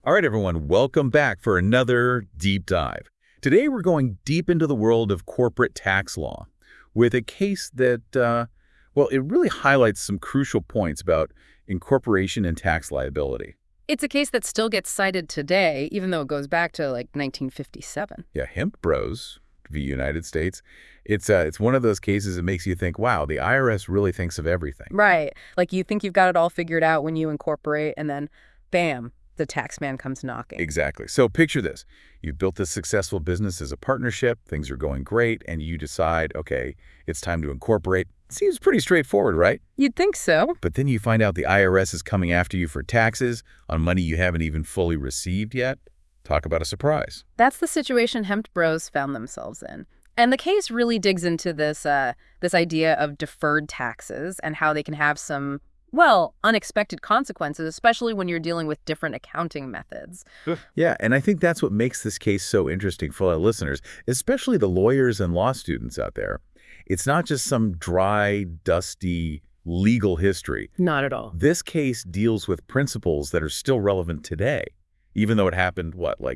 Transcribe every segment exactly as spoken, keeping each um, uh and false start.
All right, everyone, welcome back for another deep dive. Today, we're going deep into the world of corporate tax law with a case that, uh, well, it really highlights some crucial points about incorporation and tax liability. It's a case that still gets cited today, even though it goes back to like nineteen fifty-seven. Yeah, Hemp Bros v. United States. It's uh, it's one of those cases that makes you think, wow, the I R S really thinks of everything. Right. Like you think you've got it all figured out when you incorporate, and then, bam, the tax man comes knocking. Exactly. So picture this. You've built this successful business as a partnership. Things are going great. And you decide, okay, it's time to incorporate. Seems pretty straightforward, right? You'd think so. But then you find out the I R S is coming after you for taxes on money you haven't even fully received yet. Talk about a surprise. That's the situation Hemp Bros found themselves in. And the case really digs into this, uh, this idea of deferred taxes and how they can have some, well, unexpected consequences, especially when you're dealing with different accounting methods. Yeah, and I think that's what makes this case so interesting for our listeners, especially the lawyers and law students out there. It's not just some dry, dusty legal history. Not at all. This case deals with principles that are still relevant today, even though it happened, what, like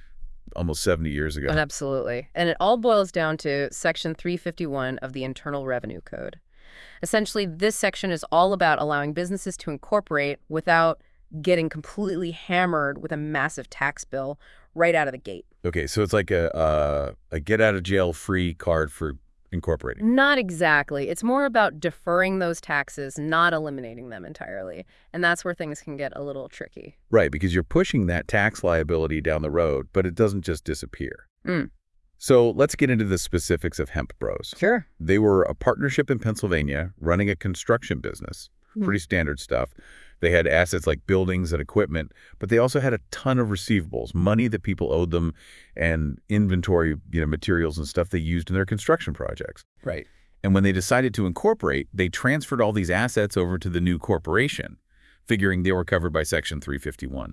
almost seventy years ago? And absolutely. And it all boils down to Section three fifty-one of the Internal Revenue Code. Essentially, this section is all about allowing businesses to incorporate without getting completely hammered with a massive tax bill right out of the gate. Okay, so it's like a, uh, a get-out-of-jail-free card for incorporating. Not exactly. It's more about deferring those taxes, not eliminating them entirely. And that's where things can get a little tricky. Right, because you're pushing that tax liability down the road, but it doesn't just disappear. Mm. So let's get into the specifics of Hemp Bros. Sure. They were a partnership in Pennsylvania running a construction business. Hmm. Pretty standard stuff. They had assets like buildings and equipment, but they also had a ton of receivables, money that people owed them, and inventory, you know, materials and stuff they used in their construction projects. Right. And when they decided to incorporate, they transferred all these assets over to the new corporation, figuring they were covered by Section three fifty-one.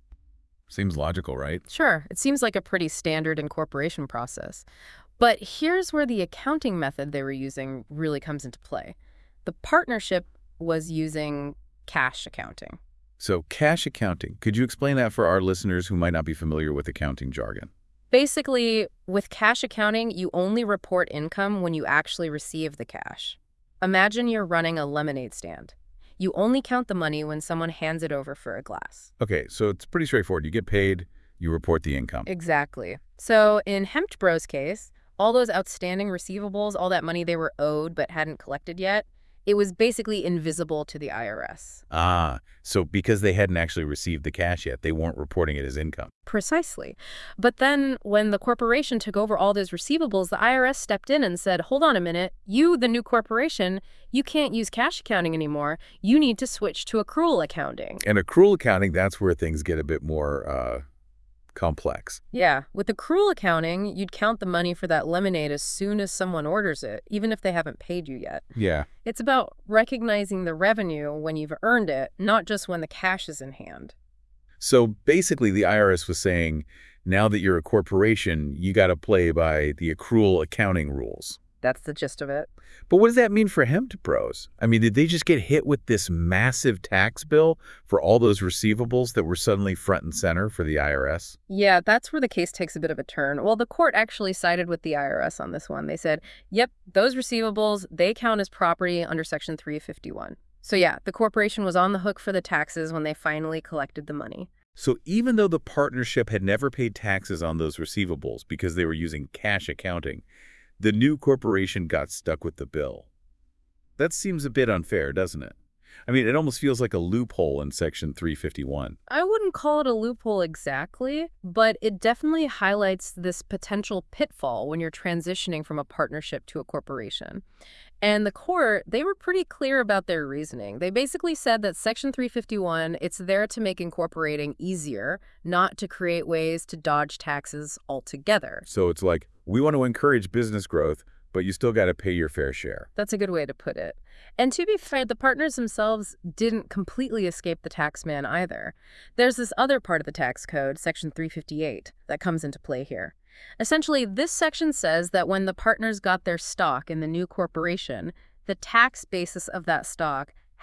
Seems logical, right? Sure. It seems like a pretty standard incorporation process. But here's where the accounting method they were using really comes into play. The partnership was using cash accounting. So cash accounting, could you explain that for our listeners who might not be familiar with accounting jargon? Basically, with cash accounting, you only report income when you actually receive the cash. Imagine you're running a lemonade stand. You only count the money when someone hands it over for a glass. Okay, so it's pretty straightforward. You get paid, you report the income. Exactly. So in Hemp Bros' case, all those outstanding receivables, all that money they were owed but hadn't collected yet, it was basically invisible to the I R S. Ah, so because they hadn't actually received the cash yet, they weren't reporting it as income. Precisely. But then when the corporation took over all those receivables, the I R S stepped in and said, hold on a minute, you, the new corporation, you can't use cash accounting anymore. You need to switch to accrual accounting. And accrual accounting, that's where things get a bit more uh, complex. Yeah. With accrual accounting, you'd count the money for that lemonade as soon as someone orders it, even if they haven't paid you yet. Yeah. It's about recognizing the revenue when you've earned it, not just when the cash is in hand. So basically, the I R S was saying, now that you're a corporation, you got to play by the accrual accounting rules. That's the gist of it. But what does that mean for Hemp Bros? I mean, did they just get hit with this massive tax bill for all those receivables that were suddenly front and center for the I R S? Yeah, that's where the case takes a bit of a turn. Well, the court actually sided with the I R S on this one. They said, yep, those receivables, they count as property under Section three fifty-one. So yeah, the corporation was on the hook for the taxes when they finally collected the money. So even though the partnership had never paid taxes on those receivables because they were using cash accounting, the new corporation got stuck with the bill. That seems a bit unfair, doesn't it? I mean, it almost feels like a loophole in Section three fifty-one. I wouldn't call it a loophole exactly, but it definitely highlights this potential pitfall when you're transitioning from a partnership to a corporation. And the court, they were pretty clear about their reasoning. They basically said that Section three fifty-one, it's there to make incorporating easier, not to create ways to dodge taxes altogether. So it's like, we want to encourage business growth, but you still got to pay your fair share. That's a good way to put it. And to be fair, the partners themselves didn't completely escape the tax man either. There's this other part of the tax code, Section three fifty-eight, that comes into play here. Essentially, this section says that when the partners got their stock in the new corporation, the tax basis of that stock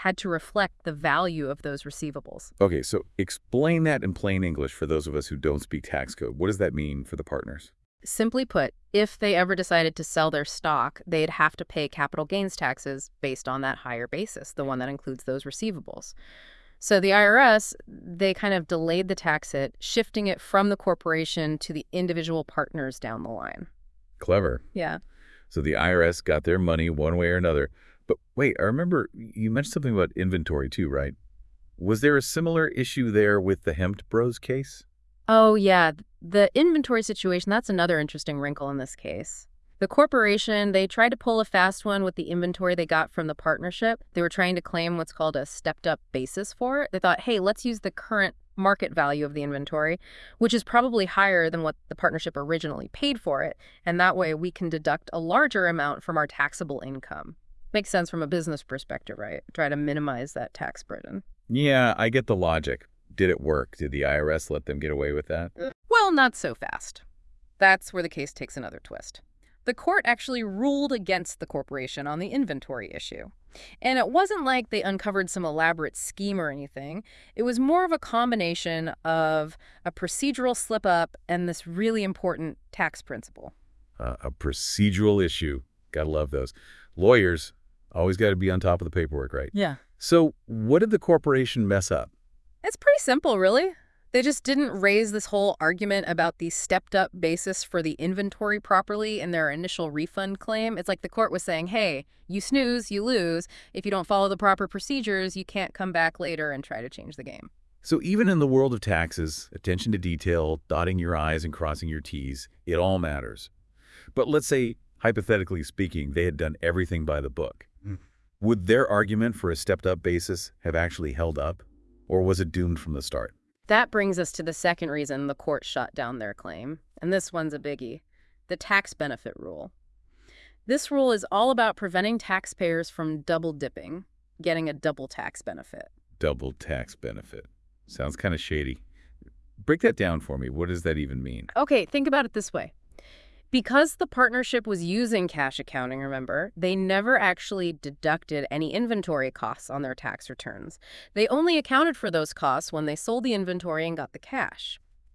had to reflect the value of those receivables. Okay, so explain that in plain English for those of us who don't speak tax code. What does that mean for the partners? Simply put, if they ever decided to sell their stock, they'd have to pay capital gains taxes based on that higher basis, the one that includes those receivables. So the I R S, they kind of delayed the tax hit, shifting it from the corporation to the individual partners down the line. Clever. Yeah. So the I R S got their money one way or another. But wait, I remember you mentioned something about inventory too, right? Was there a similar issue there with the Hempt Bros case? Oh, yeah. The inventory situation, that's another interesting wrinkle in this case. The corporation, they tried to pull a fast one with the inventory they got from the partnership. They were trying to claim what's called a stepped-up basis for it. They thought, hey, let's use the current market value of the inventory, which is probably higher than what the partnership originally paid for it, and that way we can deduct a larger amount from our taxable income. Makes sense from a business perspective, right? Try to minimize that tax burden. Yeah, I get the logic. Did it work? Did the I R S let them get away with that? Well, not so fast. That's where the case takes another twist. The court actually ruled against the corporation on the inventory issue. And it wasn't like they uncovered some elaborate scheme or anything. It was more of a combination of a procedural slip-up and this really important tax principle. Uh, a procedural issue. Gotta love those. Lawyers always got to be on top of the paperwork, right? Yeah. So what did the corporation mess up? It's pretty simple, really. They just didn't raise this whole argument about the stepped-up basis for the inventory properly in their initial refund claim. It's like the court was saying, hey, you snooze, you lose. If you don't follow the proper procedures, you can't come back later and try to change the game. So even in the world of taxes, attention to detail, dotting your I's and crossing your T's, it all matters. But let's say, hypothetically speaking, they had done everything by the book. Mm. Would their argument for a stepped-up basis have actually held up? Or was it doomed from the start? That brings us to the second reason the court shot down their claim, and this one's a biggie, the tax benefit rule. This rule is all about preventing taxpayers from double dipping, getting a double tax benefit. Double tax benefit. Sounds kind of shady. Break that down for me. What does that even mean? Okay, think about it this way. Because the partnership was using cash accounting, remember, they never actually deducted any inventory costs on their tax returns. They only accounted for those costs when they sold the inventory and got the cash.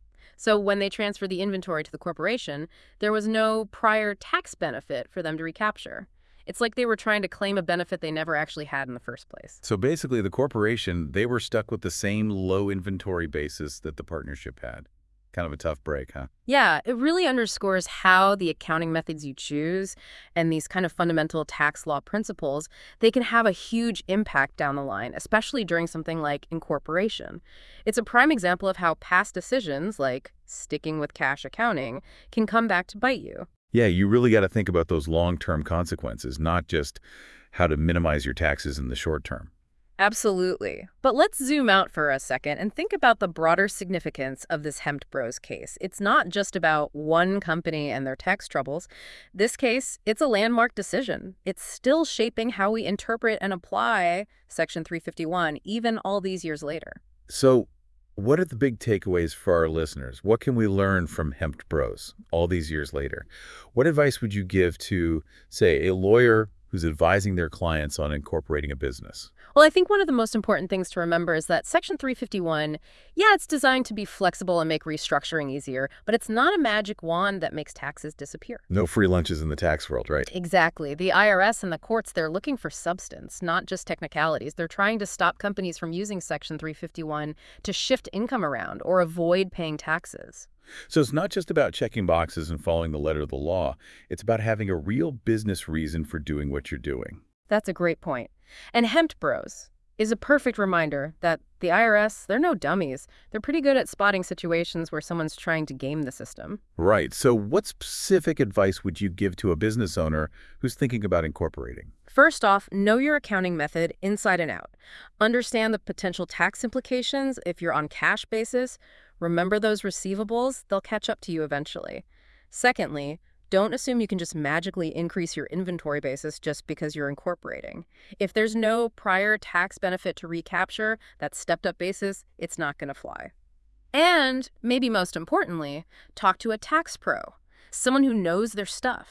So when they transferred the inventory to the corporation, there was no prior tax benefit for them to recapture. It's like they were trying to claim a benefit they never actually had in the first place. So basically, the corporation, they were stuck with the same low inventory basis that the partnership had. Kind of a tough break, huh? Yeah, it really underscores how the accounting methods you choose and these kind of fundamental tax law principles, they can have a huge impact down the line, especially during something like incorporation. It's a prime example of how past decisions, like sticking with cash accounting, can come back to bite you. Yeah, you really got to think about those long-term consequences, not just how to minimize your taxes in the short term. Absolutely. But let's zoom out for a second and think about the broader significance of this Hempt Bros case. It's not just about one company and their tax troubles. This case, it's a landmark decision. It's still shaping how we interpret and apply Section three fifty-one, even all these years later. So what are the big takeaways for our listeners? What can we learn from Hempt Bros all these years later? What advice would you give to, say, a lawyer who's advising their clients on incorporating a business? Well, I think one of the most important things to remember is that Section three fifty-one, yeah, it's designed to be flexible and make restructuring easier, but it's not a magic wand that makes taxes disappear. No free lunches in the tax world, right? Exactly. The I R S and the courts, they're looking for substance, not just technicalities. They're trying to stop companies from using Section three fifty-one to shift income around or avoid paying taxes. So it's not just about checking boxes and following the letter of the law. It's about having a real business reason for doing what you're doing. That's a great point. And Hempt Bros is a perfect reminder that the I R S, they're no dummies. They're pretty good at spotting situations where someone's trying to game the system. Right. So what specific advice would you give to a business owner who's thinking about incorporating? First off, know your accounting method inside and out. Understand the potential tax implications if you're on cash basis. Remember those receivables, they'll catch up to you eventually. Secondly, don't assume you can just magically increase your inventory basis just because you're incorporating. If there's no prior tax benefit to recapture, that stepped-up basis, it's not going to fly. And, maybe most importantly, talk to a tax pro, someone who knows their stuff.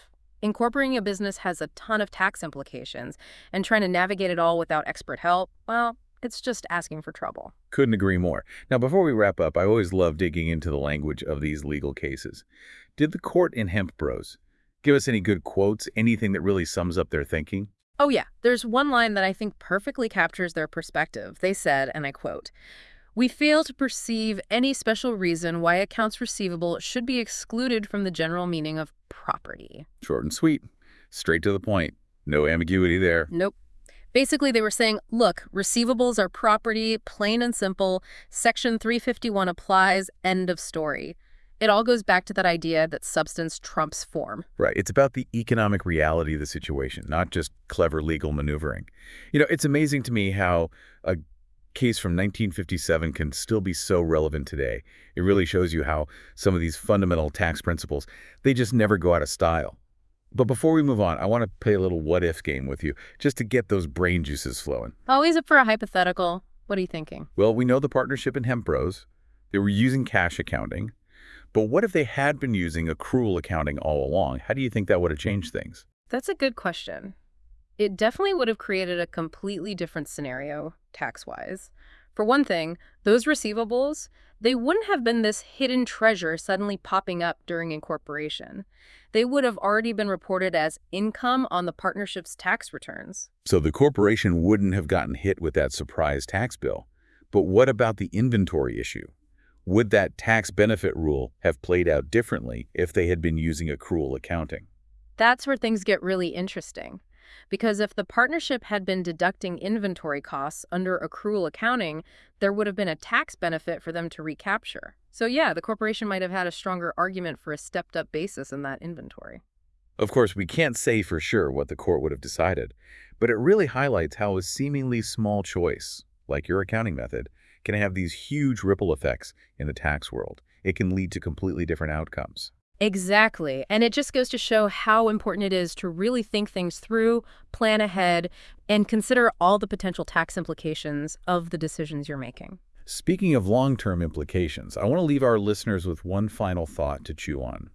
Incorporating a business has a ton of tax implications, and trying to navigate it all without expert help, well, it's just asking for trouble. Couldn't agree more. Now, before we wrap up, I always love digging into the language of these legal cases. Did the court in Hemp Bros give us any good quotes, anything that really sums up their thinking? Oh yeah, there's one line that I think perfectly captures their perspective. They said, and I quote, "We fail to perceive any special reason why accounts receivable should be excluded from the general meaning of property." Short and sweet. Straight to the point. No ambiguity there. Nope. Basically, they were saying, look, receivables are property, plain and simple. Section three fifty-one applies, end of story. It all goes back to that idea that substance trumps form. Right. It's about the economic reality of the situation, not just clever legal maneuvering. You know, it's amazing to me how a case from nineteen fifty-seven can still be so relevant today. It really shows you how some of these fundamental tax principles, they just never go out of style. But before we move on, I want to play a little what-if game with you, just to get those brain juices flowing. Always up for a hypothetical. What are you thinking? Well, we know the partnership in Hemp Bros. They were using cash accounting. But what if they had been using accrual accounting all along? How do you think that would have changed things? That's a good question. It definitely would have created a completely different scenario, tax-wise. For one thing, those receivables, they wouldn't have been this hidden treasure suddenly popping up during incorporation. They would have already been reported as income on the partnership's tax returns. So the corporation wouldn't have gotten hit with that surprise tax bill. But what about the inventory issue? Would that tax benefit rule have played out differently if they had been using accrual accounting? That's where things get really interesting. Because if the partnership had been deducting inventory costs under accrual accounting, there would have been a tax benefit for them to recapture. So yeah, the corporation might have had a stronger argument for a stepped-up basis in that inventory. Of course, we can't say for sure what the court would have decided, but it really highlights how a seemingly small choice, like your accounting method, can have these huge ripple effects in the tax world. It can lead to completely different outcomes. Exactly. And it just goes to show how important it is to really think things through, plan ahead, and consider all the potential tax implications of the decisions you're making. Speaking of long-term implications, I want to leave our listeners with one final thought to chew on.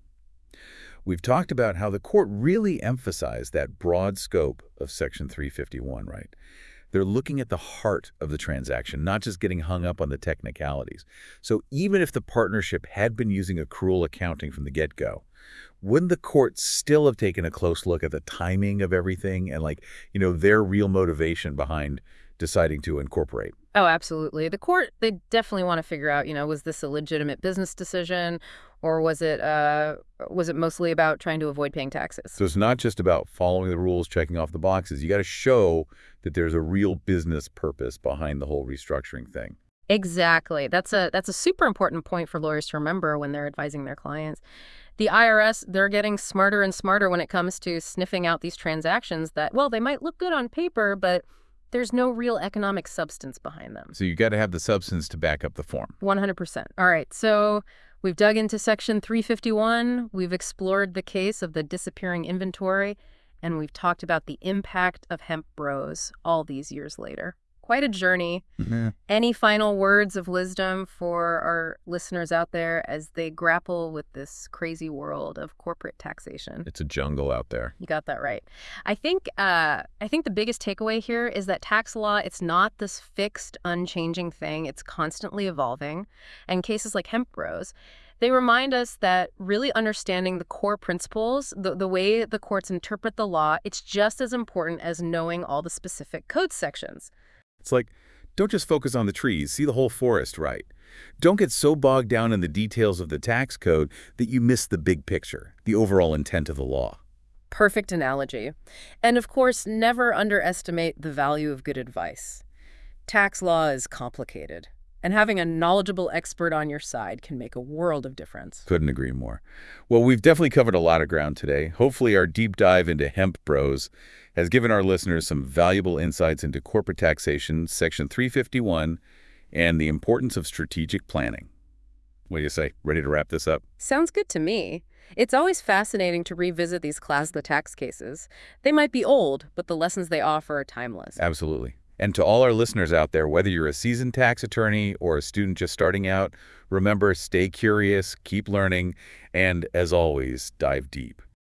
We've talked about how the court really emphasized that broad scope of Section three fifty-one, right? They're looking at the heart of the transaction, not just getting hung up on the technicalities. So even if the partnership had been using accrual accounting from the get-go, wouldn't the court still have taken a close look at the timing of everything and, like, you know, their real motivation behind deciding to incorporate? Oh, absolutely. The court, they definitely want to figure out, you know, was this a legitimate business decision, or was it uh, was it mostly about trying to avoid paying taxes? So it's not just about following the rules, checking off the boxes. You got to show that there's a real business purpose behind the whole restructuring thing. Exactly. That's a that's a super important point for lawyers to remember when they're advising their clients. The I R S, they're getting smarter and smarter when it comes to sniffing out these transactions that, well, they might look good on paper, but there's no real economic substance behind them. So you got to have the substance to back up the form. one hundred percent. All right, so we've dug into Section three fifty-one, we've explored the case of the disappearing inventory, and we've talked about the impact of Hemp Bros all these years later. Quite a journey. Mm-hmm. Any final words of wisdom for our listeners out there as they grapple with this crazy world of corporate taxation? It's a jungle out there. You got that right. I think uh, I think the biggest takeaway here is that tax law, it's not this fixed, unchanging thing. It's constantly evolving. And cases like Hemp Bros, they remind us that really understanding the core principles, the, the way the courts interpret the law, it's just as important as knowing all the specific code sections. It's like, don't just focus on the trees, see the whole forest, right? Don't get so bogged down in the details of the tax code that you miss the big picture, the overall intent of the law. Perfect analogy. And of course, never underestimate the value of good advice. Tax law is complicated, and having a knowledgeable expert on your side can make a world of difference. Couldn't agree more. Well, we've definitely covered a lot of ground today. Hopefully our deep dive into Hemp Bros has given our listeners some valuable insights into corporate taxation, Section three fifty-one, and the importance of strategic planning. What do you say? Ready to wrap this up? Sounds good to me. It's always fascinating to revisit these class of the tax cases. They might be old, but the lessons they offer are timeless. Absolutely. And to all our listeners out there, whether you're a seasoned tax attorney or a student just starting out, remember, stay curious, keep learning, and as always, dive deep.